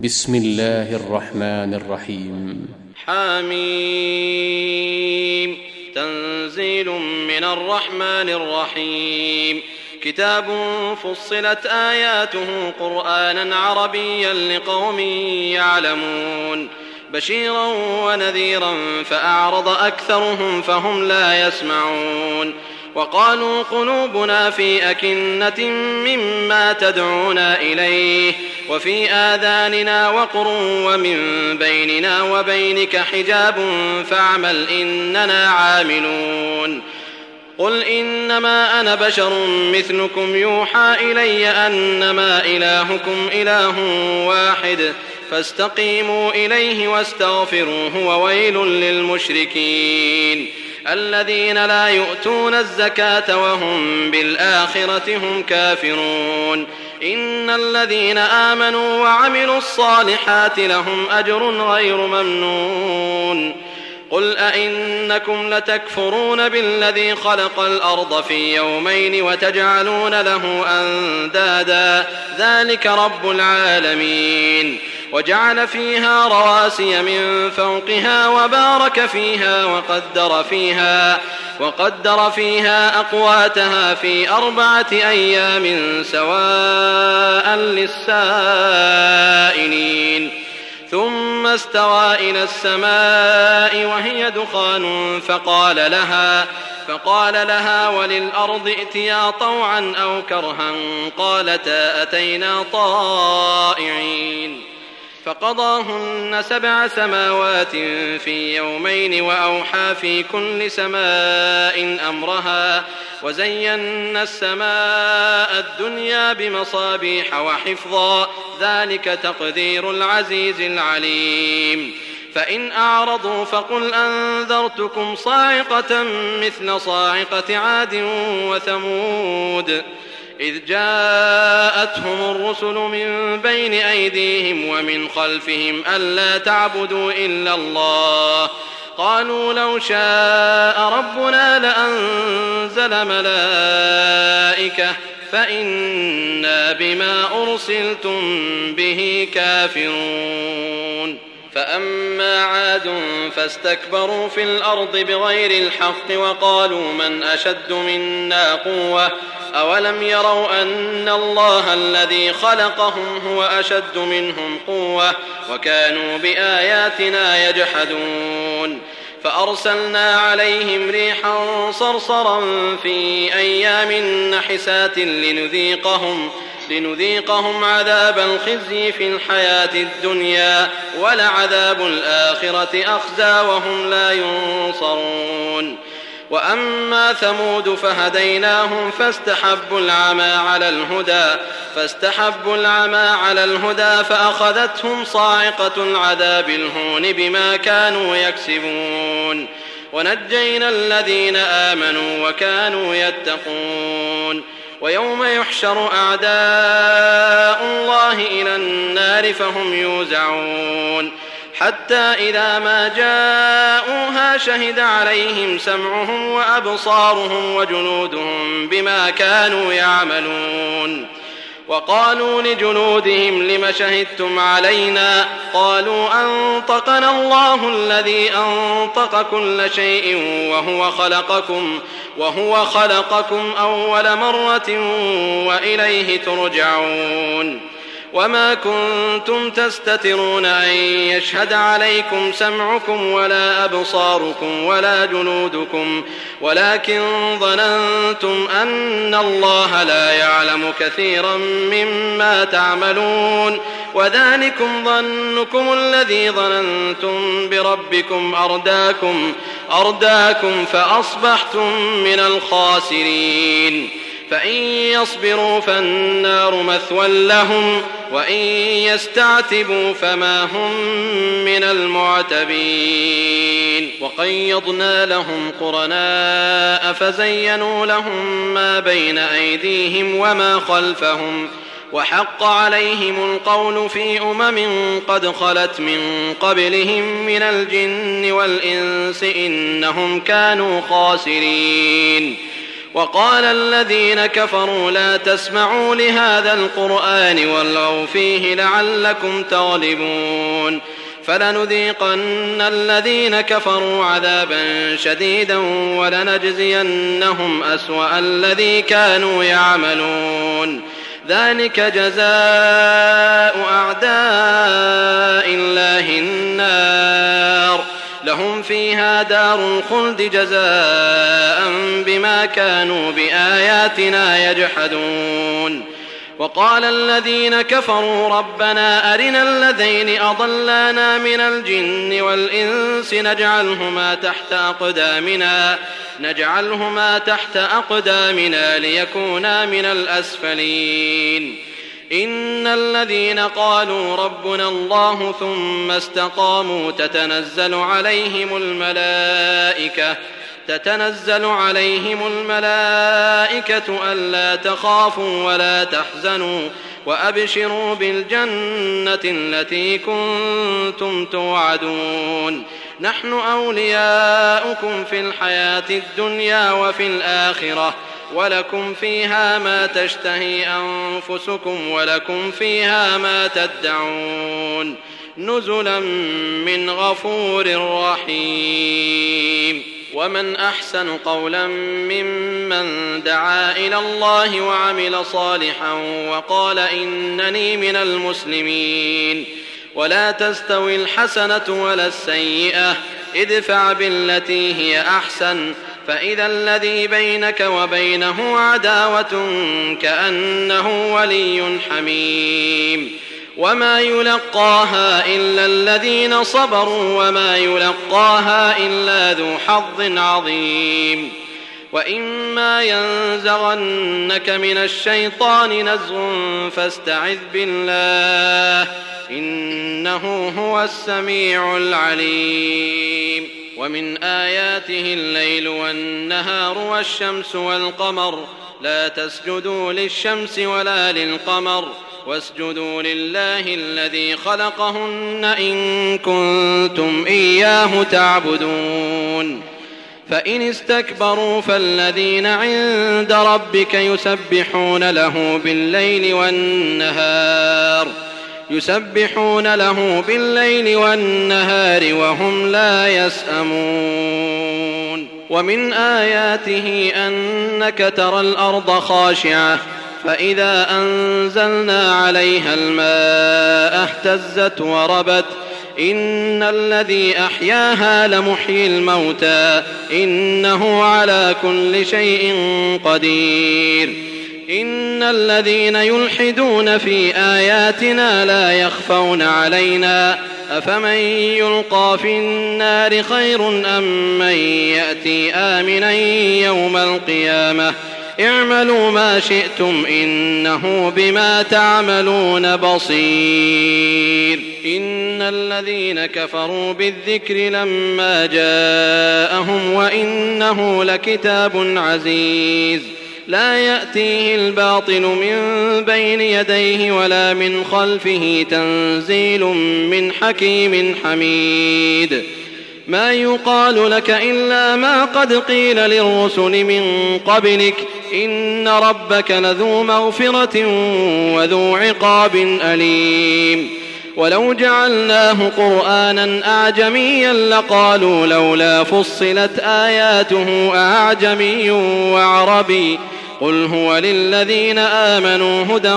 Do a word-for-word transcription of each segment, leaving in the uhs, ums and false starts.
بسم الله الرحمن الرحيم. حميم. تنزيل من الرحمن الرحيم. كتاب فصلت آياته قرآنا عربيا لقوم يعلمون بشيرا ونذيرا فأعرض أكثرهم فهم لا يسمعون وقالوا قلوبنا في أكنة مما تدعونا إليه وفي آذاننا وقر ومن بيننا وبينك حجاب فاعمل إننا عاملون قل إنما أنا بشر مثلكم يوحى إلي أنما إلهكم إله واحد فاستقيموا إليه واستغفروه وويل للمشركين الذين لا يؤتون الزكاة وهم بالآخرة هم كافرون إن الذين آمنوا وعملوا الصالحات لهم أجر غير ممنون قل أئنكم لتكفرون بالذي خلق الأرض في يومين وتجعلون له أندادا ذلك رب العالمين وجعل فيها رواسي من فوقها وبارك فيها وقدر فيها وقدر فيها أقواتها في أربعة أيام سواء للسائلين ثم استوى إلى السماء وهي دخان فقال لها فقال لها وللأرض ائتيا طوعا أو كرها قالتا أتينا طائعين فقضاهن سبع سماوات في يومين وأوحى في كل سماء أمرها وزينا السماء الدنيا بمصابيح وحفظا ذلك تقدير العزيز العليم فإن أعرضوا فقل أنذرتكم صاعقة مثل صاعقة عاد وثمود إذ جاءتهم الرسل من بين أيديهم ومن خلفهم ألا تعبدوا إلا الله قالوا لو شاء ربنا لأنزل ملائكة فإنا بما أرسلتم به كافرون فأما عاد فاستكبروا في الأرض بغير الحق وقالوا من أشد منا قوة أولم يروا أن الله الذي خلقهم هو أشد منهم قوة وكانوا بآياتنا يجحدون فأرسلنا عليهم ريحا صرصرا في أيام نحسات لنذيقهم لنذيقهم عذاب الخزي في الحياة الدنيا ولعذاب الآخرة أخزى وهم لا ينصرون وأما ثمود فهديناهم فاستحبوا العمى على الهدى فاستحبوا العمى على الهدى فأخذتهم صاعقة العذاب الهون بما كانوا يكسبون ونجينا الذين آمنوا وكانوا يتقون ويوم يحشر أعداء الله إلى النار فهم يوزعون حتى إذا ما جاءوها شهد عليهم سمعهم وأبصارهم وجلودهم بما كانوا يعملون وقالوا لجلودهم لم شهدتم علينا قالوا أنطقنا الله الذي أنطق كل شيء وهو خلقكم وهو خلقكم أول مرة وإليه ترجعون وما كنتم تستترون أن يشهد عليكم سمعكم ولا أبصاركم ولا جلودكم ولكن ظننتم أن الله لا يعلم كثيرا مما تعملون وذلكم ظنكم الذي ظننتم بربكم أرداكم أرداكم فأصبحتم من الخاسرين فإن يصبروا فالنار مثوى لهم وإن يستعتبوا فما هم من المعتبين وقيضنا لهم قرناء فزينوا لهم ما بين أيديهم وما خلفهم وحق عليهم القول في أمم قد خلت من قبلهم من الجن والإنس إنهم كانوا خاسرين وقال الذين كفروا لا تسمعوا لهذا القرآن والغوا فيه لعلكم تغلبون فلنذيقن الذين كفروا عذابا شديدا ولنجزينهم أسوأ الذي كانوا يعملون ذلك جزاء أعداء الله النار لهم فيها دار الخلد جزاء بما كانوا بآياتنا يجحدون وقال الذين كفروا ربنا أرنا الذين أضلانا من الجن والإنس نجعلهما تحت أقدامنا نجعلهما تحت أقدامنا ليكونا من الأسفلين إن الذين قالوا ربنا الله ثم استقاموا تتنزل عليهم الملائكة تتنزل عليهم الملائكة ألا تخافوا ولا تحزنوا وأبشروا بالجنة التي كنتم توعدون نحن أولياؤكم في الحياة الدنيا وفي الآخرة ولكم فيها ما تشتهي أنفسكم ولكم فيها ما تدعون نزلا من غفور رحيم ومن أحسن قولا ممن دعا إلى الله وعمل صالحا وقال إنني من المسلمين ولا تستوي الحسنة ولا السيئة ادفع بالتي هي أحسن فإذا الذي بينك وبينه عداوة كأنه ولي حميم وما يلقاها إلا الذين صبروا وما يلقاها إلا ذو حظ عظيم وإما ينزغنك من الشيطان نزغ فاستعذ بالله إنه هو السميع العليم ومن آياته الليل والنهار والشمس والقمر لا تسجدوا للشمس ولا للقمر واسجدوا لله الذي خلقهن إن كنتم إياه تعبدون فإن استكبروا فالذين عند ربك يسبحون له بالليل والنهار يسبحون له بالليل والنهار وهم لا يسأمون ومن آياته أنك ترى الأرض خاشعة فإذا أنزلنا عليها الماء اهتزت وربت إن الذي أحياها لمحيي الموتى إنه على كل شيء قدير إن الذين يلحدون في آياتنا لا يخفون علينا أفمن يلقى في النار خير أم من يأتي آمنا يوم القيامة اعملوا ما شئتم إنه بما تعملون بصير إن الذين كفروا بالذكر لما جاءهم وإنه لكتاب عزيز لا يأتيه الباطل من بين يديه ولا من خلفه تنزيل من حكيم حميد ما يقال لك إلا ما قد قيل للرسل من قبلك إن ربك لذو مغفرة وذو عقاب أليم ولو جعلناه قرآنا أعجميا لقالوا لولا فصلت آياته أعجمي وعربي قل هو للذين آمنوا هدى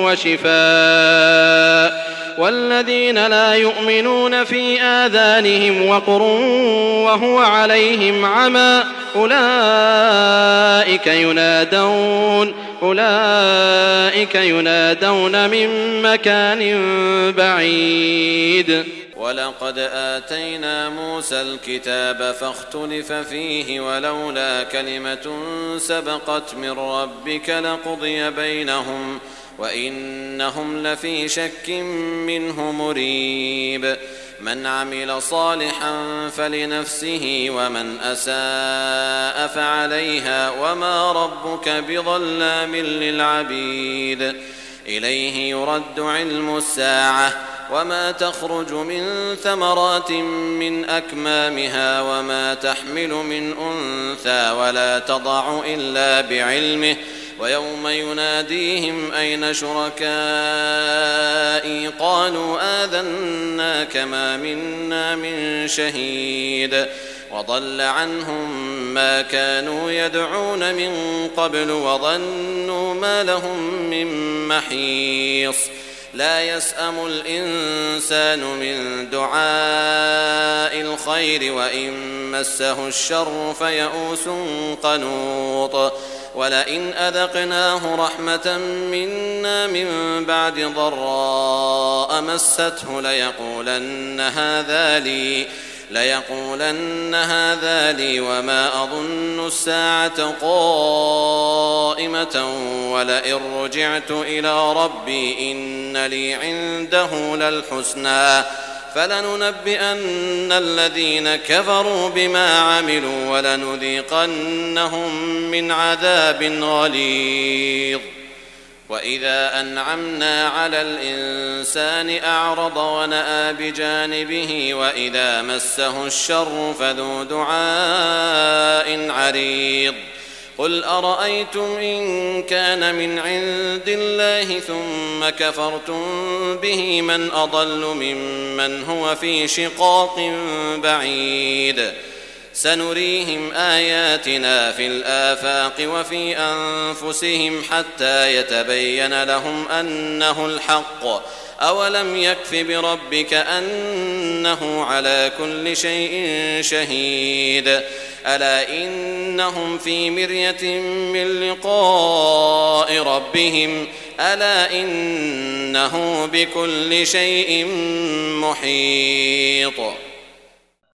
وشفاء والذين لا يؤمنون في آذانهم وقر وهو عليهم عمى أولئك ينادون أولئك ينادون من مكان بعيد ولقد آتينا موسى الكتاب فاختلف فيه ولولا كلمة سبقت من ربك لقضي بينهم وإنهم لفي شك منه مريب من عمل صالحا فلنفسه ومن أساء فعليها وما ربك بظلام للعبيد إليه يرد علم الساعة وما تخرج من ثمرات من أكمامها وما تحمل من أنثى ولا تضع إلا بعلمه ويوم يناديهم أين شركائي قالوا آذناك ما منا من شهيد وضل عنهم ما كانوا يدعون من قبل وظنوا ما لهم من محيص لا يسأم الإنسان من دعاء الخير وإن مسه الشر فيئوس قنوط ولئن أذقناه رحمة منا من بعد ضراء مسته ليقولن هذا لي ليقولن هذا لي وما أظن الساعة قائمة ولئن رجعت إلى ربي إن لي عنده للحسنى فلننبئن الذين كفروا بما عملوا ولنذيقنهم من عذاب غليظ وإذا أنعمنا على الإنسان أعرض ونأى بجانبه وإذا مسه الشر فذو دعاء عريض قل أرأيتم إن كان من عند الله ثم كفرتم به من أضل ممن هو في شقاق بعيد سنريهم آياتنا في الآفاق وفي أنفسهم حتى يتبين لهم أنه الحق أولم يكف بربك أنه على كل شيء شهيد ألا إنهم في مرية من لقاء ربهم ألا إنه بكل شيء محيط